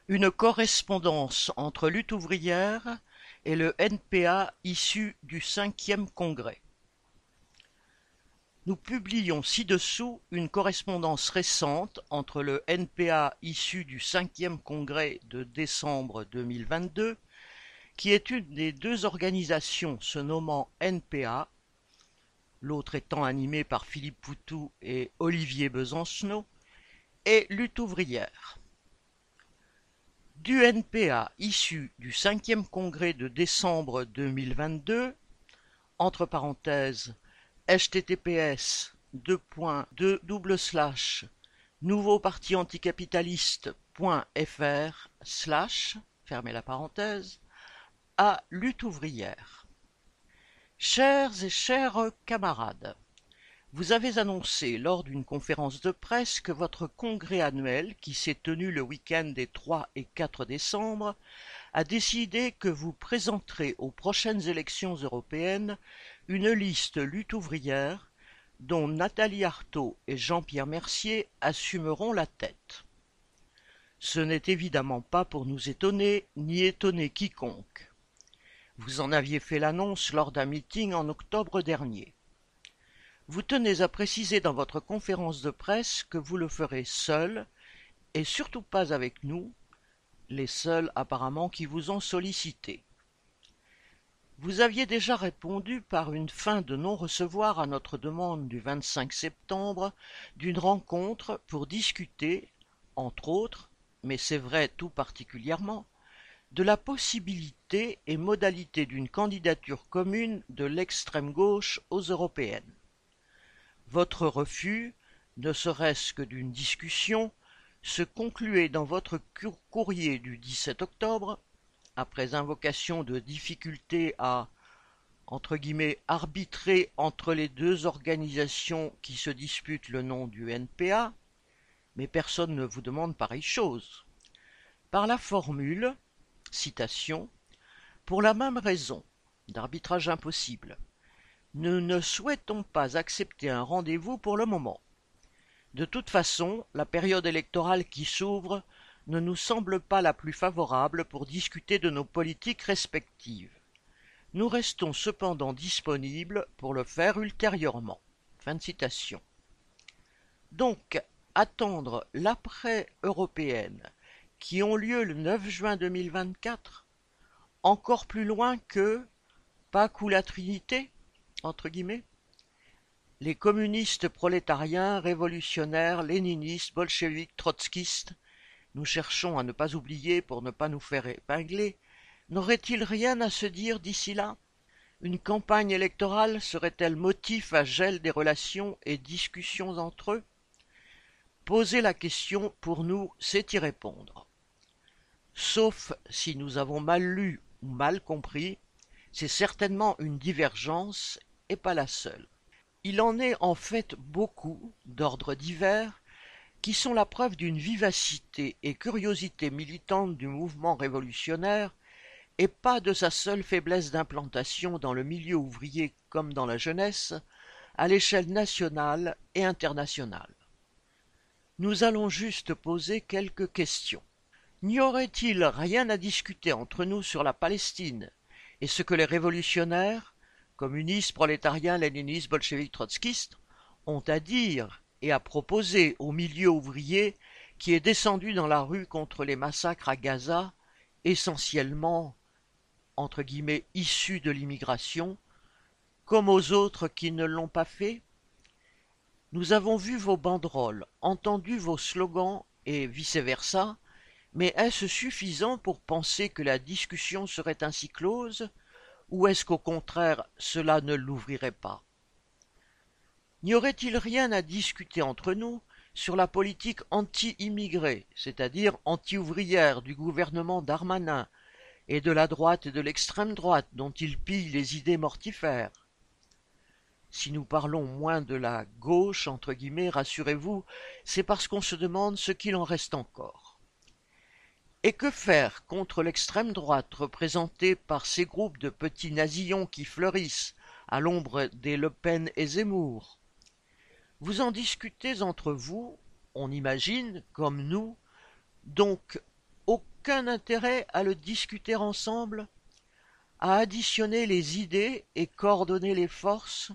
Une correspondance entre Lutte ouvrière et le NPA issu du 5e congrès. Nous publions ci-dessous une correspondance récente entre le NPA issu du 5e congrès de décembre 2022, qui est une des deux organisations se nommant NPA, l'autre étant animée par Philippe Poutou et Olivier Besancenot, et Lutte ouvrière. Du NPA issu du 5e congrès de décembre 2022, entre parenthèses, https://nouveaupartianticapitaliste.fr/ fermez la parenthèse, à Lutte ouvrière. Chers et chères camarades, vous avez annoncé lors d'une conférence de presse que votre congrès annuel, qui s'est tenu le week-end des 3 et 4 décembre, a décidé que vous présenterez aux prochaines élections européennes une liste lutte ouvrière dont Nathalie Arthaud et Jean-Pierre Mercier assumeront la tête. Ce n'est évidemment pas pour nous étonner, ni étonner quiconque. Vous en aviez fait l'annonce lors d'un meeting en octobre dernier. Vous tenez à préciser dans votre conférence de presse que vous le ferez seul, et surtout pas avec nous, les seuls apparemment qui vous ont sollicité. Vous aviez déjà répondu par une fin de non-recevoir à notre demande du 25 septembre d'une rencontre pour discuter, entre autres, mais c'est vrai tout particulièrement, de la possibilité et modalité d'une candidature commune de l'extrême gauche aux européennes. Votre refus, ne serait-ce que d'une discussion, se concluait dans votre courrier du 17 octobre, après invocation de difficultés à entre guillemets, arbitrer entre les deux organisations qui se disputent le nom du NPA, mais personne ne vous demande pareille chose, par la formule, citation, pour la même raison, d'arbitrage impossible. Nous ne souhaitons pas accepter un rendez-vous pour le moment. De toute façon, la période électorale qui s'ouvre ne nous semble pas la plus favorable pour discuter de nos politiques respectives. Nous restons cependant disponibles pour le faire ultérieurement. Fin de citation. Donc, attendre l'après-européenne qui ont lieu le 9 juin 2024, encore plus loin que Pâques ou la Trinité, entre guillemets. Les communistes prolétariens, révolutionnaires, léninistes, bolcheviques, trotskistes, nous cherchons à ne pas oublier pour ne pas nous faire épingler, n'aurait-il rien à se dire d'ici là? Une campagne électorale serait-elle motif à gel des relations et discussions entre eux? Poser la question, pour nous, c'est y répondre. Sauf si nous avons mal lu ou mal compris, c'est certainement une divergence et pas la seule. Il en est en fait beaucoup, d'ordre divers, qui sont la preuve d'une vivacité et curiosité militante du mouvement révolutionnaire et pas de sa seule faiblesse d'implantation dans le milieu ouvrier comme dans la jeunesse, à l'échelle nationale et internationale. Nous allons juste poser quelques questions. N'y aurait-il rien à discuter entre nous sur la Palestine et ce que les révolutionnaires, communistes, prolétariens, léninistes, bolcheviques, trotskistes, ont à dire et à proposer au milieu ouvrier qui est descendu dans la rue contre les massacres à Gaza, essentiellement entre guillemets issus de l'immigration, comme aux autres qui ne l'ont pas fait? Nous avons vu vos banderoles, entendu vos slogans et vice-versa, mais est-ce suffisant pour penser que la discussion serait ainsi close, ou est-ce qu'au contraire cela ne l'ouvrirait pas? N'y aurait-il rien à discuter entre nous sur la politique anti-immigrée, c'est-à-dire anti-ouvrière du gouvernement Darmanin, et de la droite et de l'extrême droite dont il pille les idées mortifères? Si nous parlons moins de la gauche, entre guillemets, rassurez-vous, c'est parce qu'on se demande ce qu'il en reste encore. Et que faire contre l'extrême droite représentée par ces groupes de petits nasillons qui fleurissent à l'ombre des Le Pen et Zemmour? Vous en discutez entre vous, on imagine, comme nous, donc aucun intérêt à le discuter ensemble, à additionner les idées et coordonner les forces?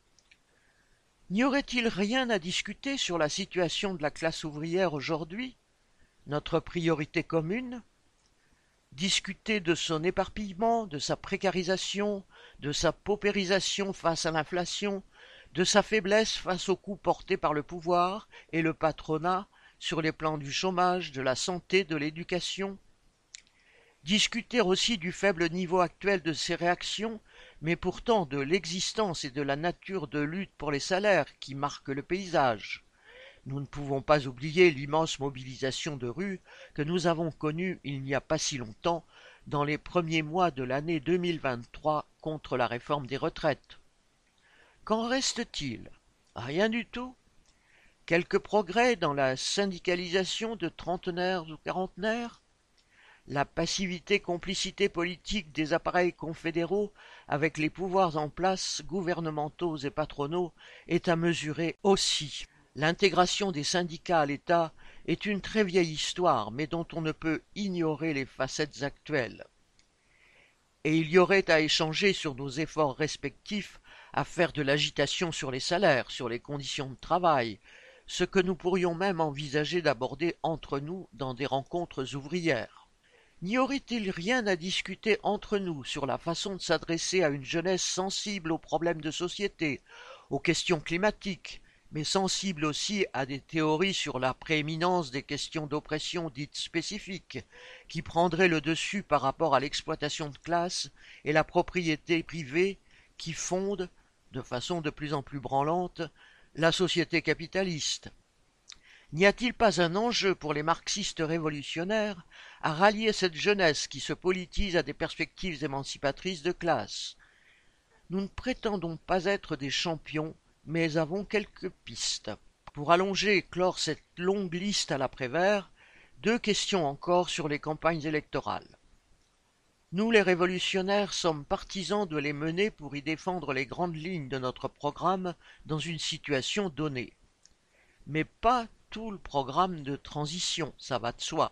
N'y aurait-il rien à discuter sur la situation de la classe ouvrière aujourd'hui, notre priorité commune? Discuter de son éparpillement, de sa précarisation, de sa paupérisation face à l'inflation, de sa faiblesse face aux coups portés par le pouvoir et le patronat sur les plans du chômage, de la santé, de l'éducation. Discuter aussi du faible niveau actuel de ces réactions, mais pourtant de l'existence et de la nature de lutte pour les salaires qui marquent le paysage. Nous ne pouvons pas oublier l'immense mobilisation de rue que nous avons connue il n'y a pas si longtemps, dans les premiers mois de l'année 2023 contre la réforme des retraites. Qu'en reste-t-il? Rien du tout. Quelques progrès dans la syndicalisation de trentenaires ou quarantenaires? La passivité-complicité politique des appareils confédéraux avec les pouvoirs en place, gouvernementaux et patronaux, est à mesurer aussi. L'intégration des syndicats à l'État est une très vieille histoire, mais dont on ne peut ignorer les facettes actuelles. Et il y aurait à échanger sur nos efforts respectifs à faire de l'agitation sur les salaires, sur les conditions de travail, ce que nous pourrions même envisager d'aborder entre nous dans des rencontres ouvrières. N'y aurait-il rien à discuter entre nous sur la façon de s'adresser à une jeunesse sensible aux problèmes de société, aux questions climatiques, mais sensible aussi à des théories sur la prééminence des questions d'oppression dites spécifiques, qui prendraient le dessus par rapport à l'exploitation de classe et la propriété privée qui fondent, de façon de plus en plus branlante, la société capitaliste? N'y a-t-il pas un enjeu pour les marxistes révolutionnaires à rallier cette jeunesse qui se politise à des perspectives émancipatrices de classe? Nous ne prétendons pas être des champions, mais avons quelques pistes. Pour allonger et clore cette longue liste à l'après-vert, 2 questions encore sur les campagnes électorales. Nous, les révolutionnaires, sommes partisans de les mener pour y défendre les grandes lignes de notre programme dans une situation donnée. Mais pas tout le programme de transition, ça va de soi.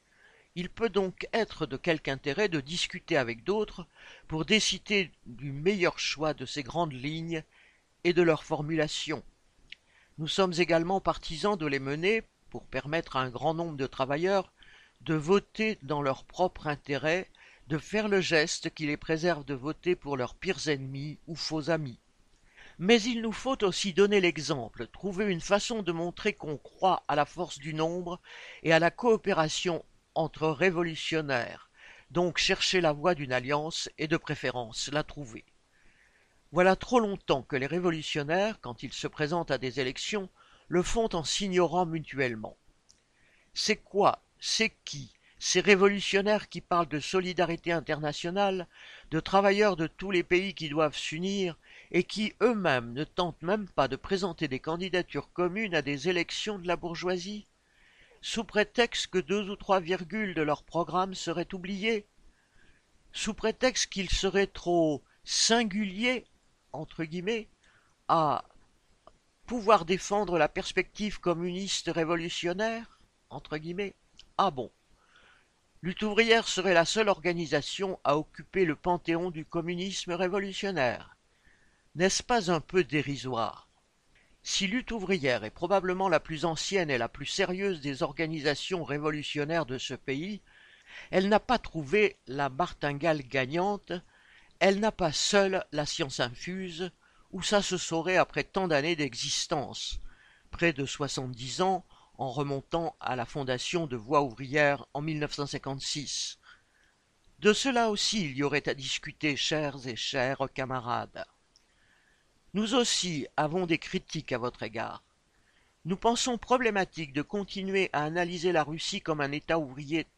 Il peut donc être de quelque intérêt de discuter avec d'autres pour décider du meilleur choix de ces grandes lignes et de leur formulation. Nous sommes également partisans de les mener pour permettre à un grand nombre de travailleurs de voter dans leur propre intérêt, de faire le geste qui les préserve de voter pour leurs pires ennemis ou faux amis. Mais il nous faut aussi donner l'exemple, trouver une façon de montrer qu'on croit à la force du nombre et à la coopération entre révolutionnaires, donc chercher la voie d'une alliance et de préférence la trouver. Voilà trop longtemps que les révolutionnaires, quand ils se présentent à des élections, le font en s'ignorant mutuellement. C'est quoi, c'est qui, ces révolutionnaires qui parlent de solidarité internationale, de travailleurs de tous les pays qui doivent s'unir, et qui eux-mêmes ne tentent même pas de présenter des candidatures communes à des élections de la bourgeoisie, sous prétexte que 2 ou 3 virgules de leur programme seraient oubliées, sous prétexte qu'ils seraient trop singuliers, entre guillemets, à pouvoir défendre la perspective communiste révolutionnaire, entre guillemets. Ah bon, Lutte ouvrière serait la seule organisation à occuper le panthéon du communisme révolutionnaire. N'est-ce pas un peu dérisoire? Si Lutte ouvrière est probablement la plus ancienne et la plus sérieuse des organisations révolutionnaires de ce pays, elle n'a pas trouvé la martingale gagnante, elle n'a pas seule la science infuse, où ça se saurait après tant d'années d'existence, près de 70 ans en remontant à la fondation de Voix ouvrière en 1956. De cela aussi il y aurait à discuter, chers et chers camarades. Nous aussi avons des critiques à votre égard. Nous pensons problématique de continuer à analyser la Russie comme un État ouvrier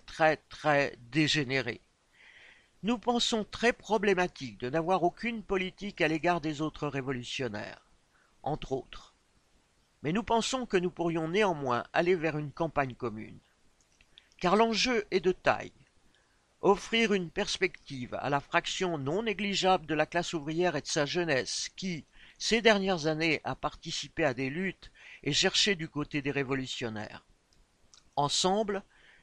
très dégénéré. Nous pensons très problématique de n'avoir aucune politique à l'égard des autres révolutionnaires, entre autres. Mais nous pensons que nous pourrions néanmoins aller vers une campagne commune. Car l'enjeu est de taille. Offrir une perspective à la fraction non négligeable de la classe ouvrière et de sa jeunesse qui, ces dernières années, a participé à des luttes et cherché du côté des révolutionnaires. Ensemble,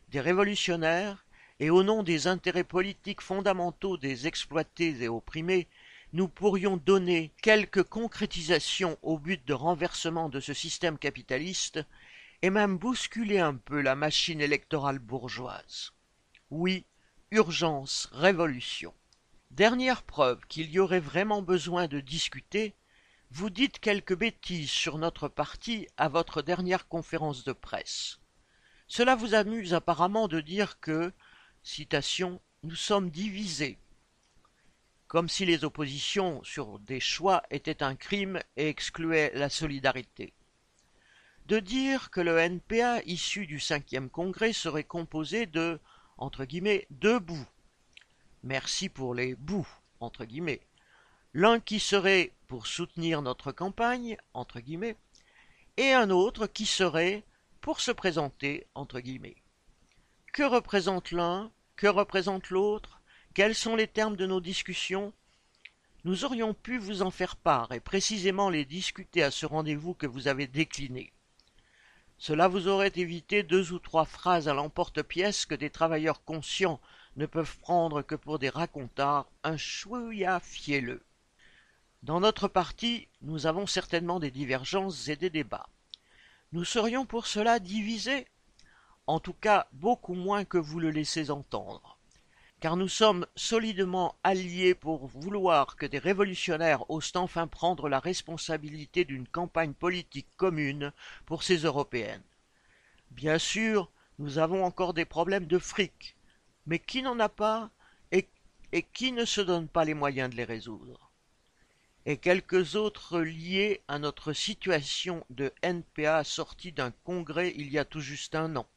des révolutionnaires, et au nom des intérêts politiques fondamentaux des exploités et opprimés, nous pourrions donner quelques concrétisations au but de renversement de ce système capitaliste et même bousculer un peu la machine électorale bourgeoise. Oui, urgence, révolution. Dernière preuve qu'il y aurait vraiment besoin de discuter, vous dites quelques bêtises sur notre parti à votre dernière conférence de presse. Cela vous amuse apparemment de dire que, citation, nous sommes divisés, comme si les oppositions sur des choix étaient un crime et excluaient la solidarité. De dire que le NPA issu du 5e congrès serait composé de, entre guillemets, deux bouts. Merci pour les bouts, entre guillemets. L'un qui serait pour soutenir notre campagne, entre guillemets, et un autre qui serait pour se présenter, entre guillemets. Que représente l'un? Que représente l'autre? Quels sont les termes de nos discussions? Nous aurions pu vous en faire part et précisément les discuter à ce rendez-vous que vous avez décliné. Cela vous aurait évité 2 ou 3 phrases à l'emporte-pièce que des travailleurs conscients ne peuvent prendre que pour des racontards un chouïa fielleux. Dans notre parti, nous avons certainement des divergences et des débats. Nous serions pour cela divisés, en tout cas beaucoup moins que vous le laissez entendre, car nous sommes solidement alliés pour vouloir que des révolutionnaires osent enfin prendre la responsabilité d'une campagne politique commune pour ces européennes. Bien sûr, nous avons encore des problèmes de fric, mais qui n'en a pas et qui ne se donne pas les moyens de les résoudre? Et quelques autres liés à notre situation de NPA sortie d'un congrès il y a tout juste un an.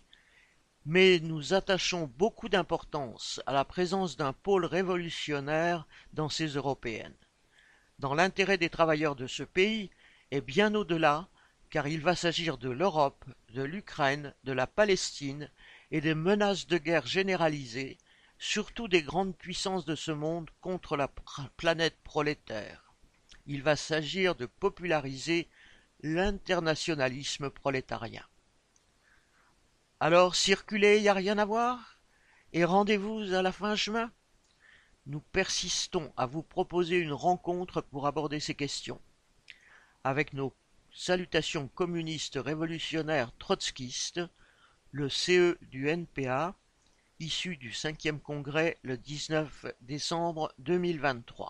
Mais nous attachons beaucoup d'importance à la présence d'un pôle révolutionnaire dans ces européennes, dans l'intérêt des travailleurs de ce pays et bien au-delà, car il va s'agir de l'Europe, de l'Ukraine, de la Palestine et des menaces de guerre généralisées, surtout des grandes puissances de ce monde contre la planète prolétaire. Il va s'agir de populariser l'internationalisme prolétarien. Alors circulez, y a rien à voir? Et rendez-vous à la fin juin? Nous persistons à vous proposer une rencontre pour aborder ces questions. Avec nos salutations communistes révolutionnaires trotskistes, le CE du NPA, issu du 5e congrès le 19 décembre 2023.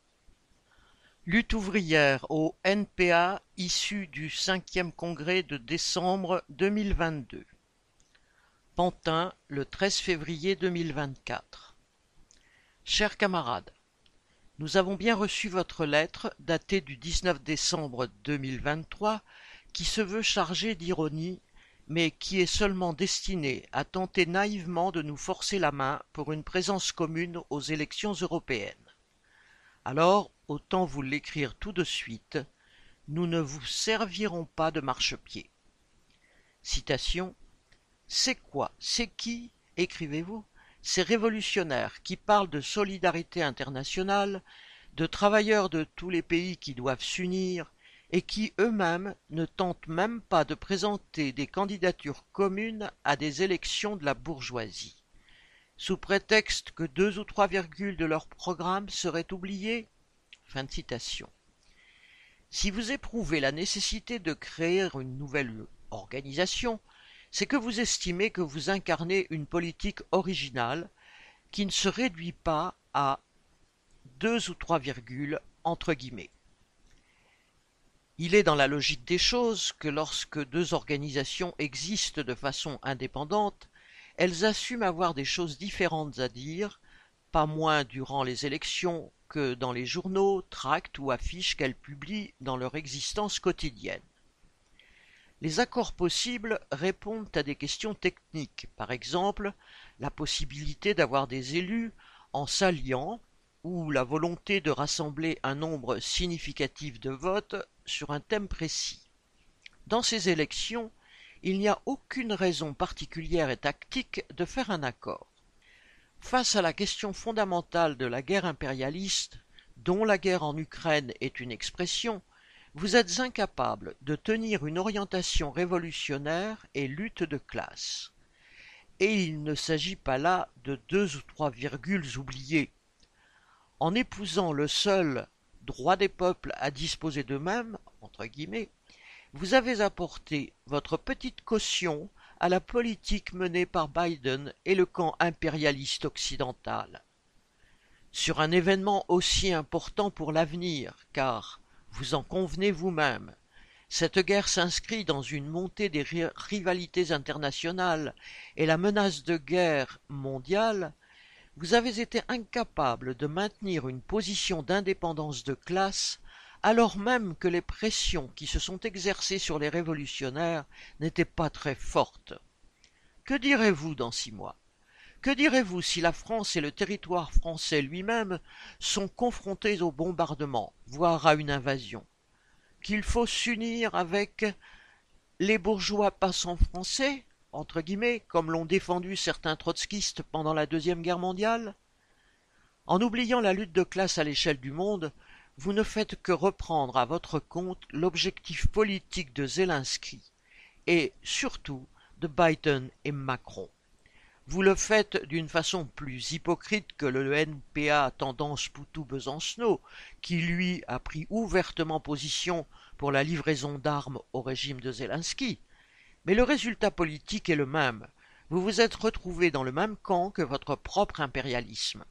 Lutte ouvrière au NPA, issu du 5e congrès de décembre 2022. Pantin, le 13 février 2024. Chers camarades, nous avons bien reçu votre lettre datée du 19 décembre 2023 qui se veut chargée d'ironie, mais qui est seulement destinée à tenter naïvement de nous forcer la main pour une présence commune aux élections européennes. Alors, autant vous l'écrire tout de suite, nous ne vous servirons pas de marchepied. Citation. C'est quoi, c'est qui, écrivez-vous, ces révolutionnaires qui parlent de solidarité internationale, de travailleurs de tous les pays qui doivent s'unir, et qui eux-mêmes ne tentent même pas de présenter des candidatures communes à des élections de la bourgeoisie, sous prétexte que 2 ou 3 virgules de leur programme seraient oubliées? Fin de citation. Si vous éprouvez la nécessité de créer une nouvelle organisation, c'est que vous estimez que vous incarnez une politique originale qui ne se réduit pas à 2 ou 3 virgules entre guillemets. Il est dans la logique des choses que lorsque 2 organisations existent de façon indépendante, elles assument avoir des choses différentes à dire, pas moins durant les élections que dans les journaux, tracts ou affiches qu'elles publient dans leur existence quotidienne. Les accords possibles répondent à des questions techniques, par exemple la possibilité d'avoir des élus en s'alliant ou la volonté de rassembler un nombre significatif de votes sur un thème précis. Dans ces élections, il n'y a aucune raison particulière et tactique de faire un accord. Face à la question fondamentale de la guerre impérialiste, dont la guerre en Ukraine est une expression, vous êtes incapable de tenir une orientation révolutionnaire et lutte de classe. et il ne s'agit pas là de 2 ou 3 virgules oubliées. En épousant le seul droit des peuples à disposer d'eux-mêmes, entre guillemets, vous avez apporté votre petite caution à la politique menée par Biden et le camp impérialiste occidental. Sur un événement aussi important pour l'avenir, car, vous en convenez vous-même, cette guerre s'inscrit dans une montée des rivalités internationales et la menace de guerre mondiale, vous avez été incapable de maintenir une position d'indépendance de classe alors même que les pressions qui se sont exercées sur les révolutionnaires n'étaient pas très fortes. Que direz-vous dans 6 mois? Que direz-vous si la France et le territoire français lui-même sont confrontés au bombardement, voire à une invasion? Qu'il faut s'unir avec les bourgeois passants français, entre guillemets, comme l'ont défendu certains trotskistes pendant la Deuxième Guerre mondiale? En oubliant la lutte de classe à l'échelle du monde, vous ne faites que reprendre à votre compte l'objectif politique de Zelensky et, surtout, de Biden et Macron. Vous le faites d'une façon plus hypocrite que le NPA tendance Poutou-Besancenot, qui lui a pris ouvertement position pour la livraison d'armes au régime de Zelensky. Mais le résultat politique est le même. Vous vous êtes retrouvé dans le même camp que votre propre impérialisme.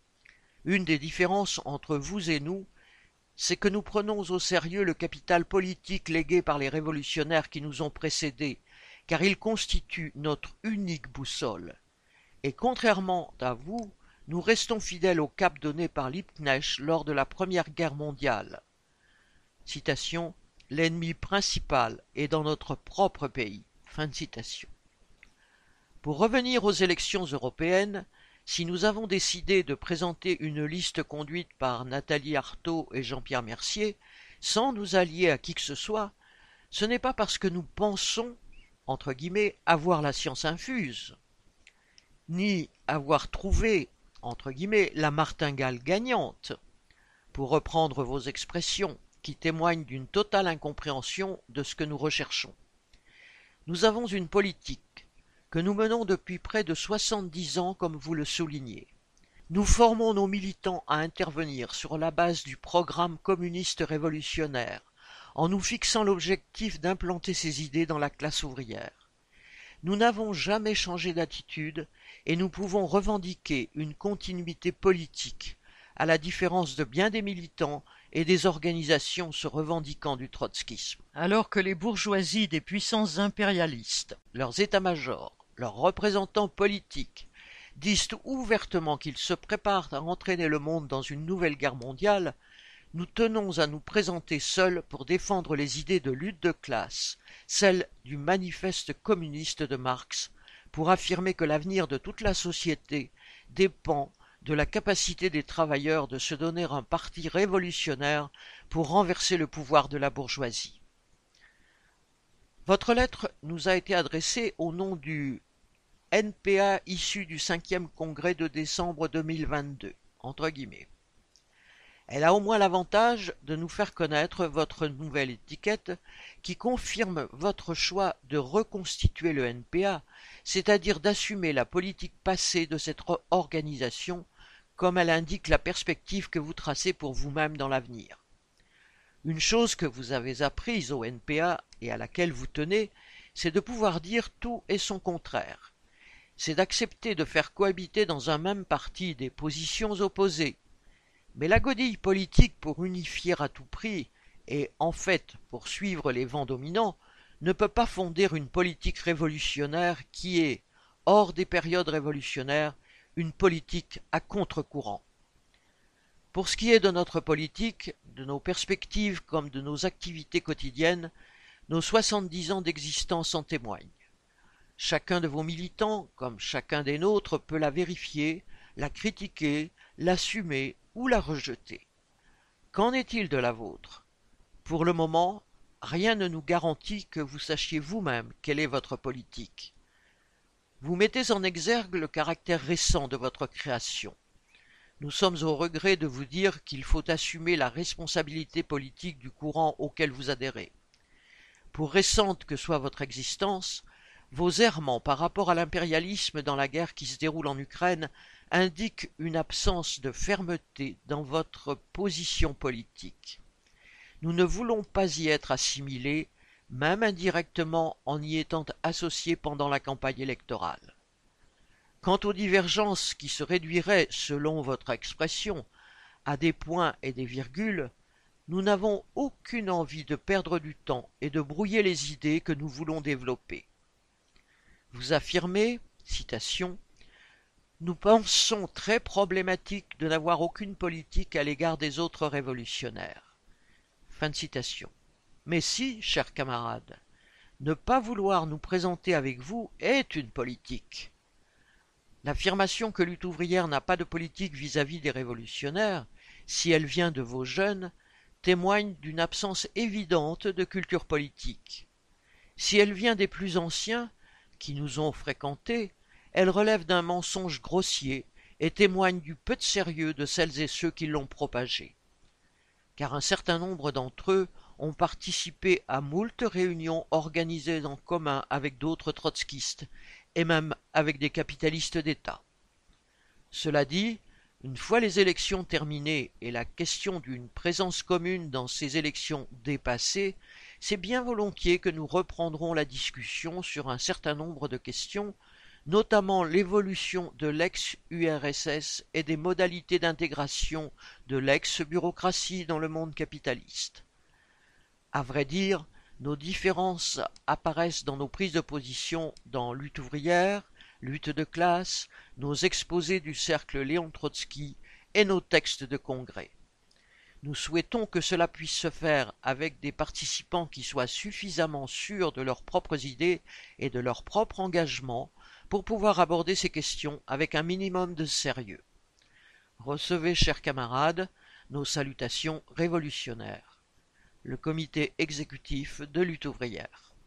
Une des différences entre vous et nous, c'est que nous prenons au sérieux le capital politique légué par les révolutionnaires qui nous ont précédés, car il constitue notre unique boussole. Et contrairement à vous, nous restons fidèles au cap donné par Liebknecht lors de la Première Guerre mondiale. Citation, « L'ennemi principal est dans notre propre pays. » Fin de citation. Pour revenir aux élections européennes, si nous avons décidé de présenter une liste conduite par Nathalie Arthaud et Jean-Pierre Mercier, sans nous allier à qui que ce soit, ce n'est pas parce que nous pensons, entre guillemets, avoir la science infuse, ni avoir trouvé, entre guillemets, la martingale gagnante, pour reprendre vos expressions, qui témoignent d'une totale incompréhension de ce que nous recherchons. Nous avons une politique que nous menons depuis près de 70 ans, comme vous le soulignez. Nous formons nos militants à intervenir sur la base du programme communiste révolutionnaire, en nous fixant l'objectif d'implanter ces idées dans la classe ouvrière. Nous n'avons jamais changé d'attitude et nous pouvons revendiquer une continuité politique, à la différence de bien des militants et des organisations se revendiquant du trotskisme. Alors que les bourgeoisies des puissances impérialistes, leurs états-majors, leurs représentants politiques, disent ouvertement qu'ils se préparent à entraîner le monde dans une nouvelle guerre mondiale, nous tenons à nous présenter seuls pour défendre les idées de lutte de classe, celles du manifeste communiste de Marx, pour affirmer que l'avenir de toute la société dépend de la capacité des travailleurs de se donner un parti révolutionnaire pour renverser le pouvoir de la bourgeoisie. Votre lettre nous a été adressée au nom du NPA issu du 5e congrès de décembre 2022, entre guillemets. Elle a au moins l'avantage de nous faire connaître votre nouvelle étiquette qui confirme votre choix de reconstituer le NPA, c'est-à-dire d'assumer la politique passée de cette organisation comme elle indique la perspective que vous tracez pour vous-même dans l'avenir. Une chose que vous avez apprise au NPA et à laquelle vous tenez, c'est de pouvoir dire tout et son contraire. C'est d'accepter de faire cohabiter dans un même parti des positions opposées. Mais la godille politique pour unifier à tout prix et, en fait, pour suivre les vents dominants, ne peut pas fonder une politique révolutionnaire qui est, hors des périodes révolutionnaires, une politique à contre-courant. Pour ce qui est de notre politique, de nos perspectives comme de nos activités quotidiennes, nos 70 ans d'existence en témoignent. Chacun de vos militants, comme chacun des nôtres, peut la vérifier, la critiquer, l'assumer ou la rejeter. Qu'en est-il de la vôtre? Pour le moment, rien ne nous garantit que vous sachiez vous-même quelle est votre politique. Vous mettez en exergue le caractère récent de votre création. Nous sommes au regret de vous dire qu'il faut assumer la responsabilité politique du courant auquel vous adhérez. Pour récente que soit votre existence, Vos errements par rapport à l'impérialisme dans la guerre qui se déroule en Ukraine indiquent une absence de fermeté dans votre position politique. Nous ne voulons pas y être assimilés, même indirectement en y étant associés pendant la campagne électorale. Quant aux divergences qui se réduiraient, selon votre expression, à des points et des virgules, nous n'avons aucune envie de perdre du temps et de brouiller les idées que nous voulons développer. Vous affirmez, citation, « Nous pensons très problématique de n'avoir aucune politique à l'égard des autres révolutionnaires. » Fin de citation. Mais si, chers camarades, ne pas vouloir nous présenter avec vous est une politique. L'affirmation que Lutte ouvrière n'a pas de politique vis-à-vis des révolutionnaires, si elle vient de vos jeunes, témoigne d'une absence évidente de culture politique. Si elle vient des plus anciens, qui nous ont fréquentés, elle relève d'un mensonge grossier et témoigne du peu de sérieux de celles et ceux qui l'ont propagée. Car un certain nombre d'entre eux ont participé à moult réunions organisées en commun avec d'autres trotskistes, et même avec des capitalistes d'État. Cela dit, une fois les élections terminées et la question d'une présence commune dans ces élections dépassée, c'est bien volontiers que nous reprendrons la discussion sur un certain nombre de questions, notamment l'évolution de l'ex-URSS et des modalités d'intégration de l'ex-bureaucratie dans le monde capitaliste. À vrai dire, nos différences apparaissent dans nos prises de position dans Lutte ouvrière, Lutte de classe, nos exposés du cercle Léon Trotsky et nos textes de congrès. Nous souhaitons que cela puisse se faire avec des participants qui soient suffisamment sûrs de leurs propres idées et de leur propre engagement pour pouvoir aborder ces questions avec un minimum de sérieux. Recevez, chers camarades, nos salutations révolutionnaires. Le comité exécutif de Lutte ouvrière.